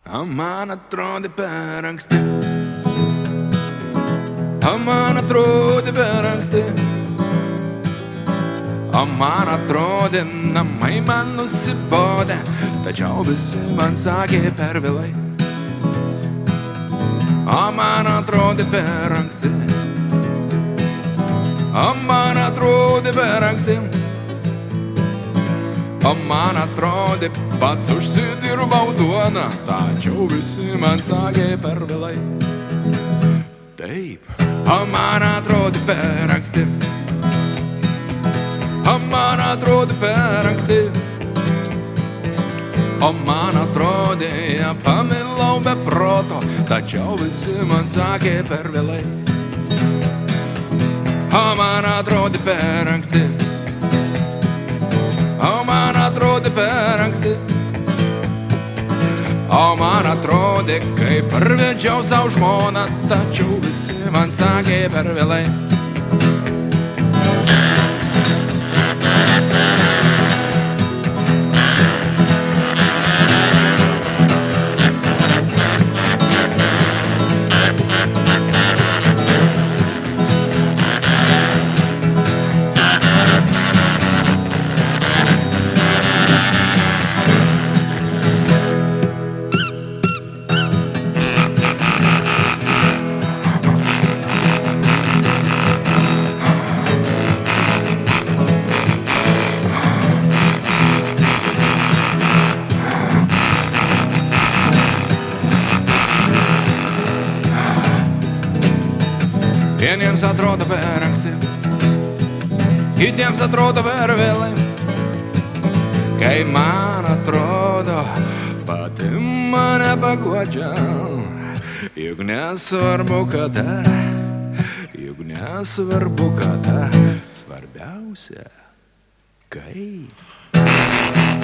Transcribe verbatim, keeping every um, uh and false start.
O man atrodė per anksti, o man atrodė per anksti, o man atrodė namai man nusibodę, tačiau visi man sakė per vėlai. O man atrodė per anksti, o man atrodė per anksti, o man atrodė pats užsidirbau duoną, tačiau visi man sakė per vėlai. Taip, o man atrodė per anksti, o man atrodė per anksti, o man atrodė, ja pamilau be proto, tačiau visi man sakė per vėlai. O man atrodė per anksti, o man atrodė per anksti, o man atrodė, kai parvedžiau savo žmoną, tačiau visi man sakė per vėlai. Vieniems atrodo per anksti, kitiems atrodo per vėlai. Kai man atrodo, pati mane paguodžia, juk nesvarbu kada, juk nesvarbu kada, svarbiausia kaip.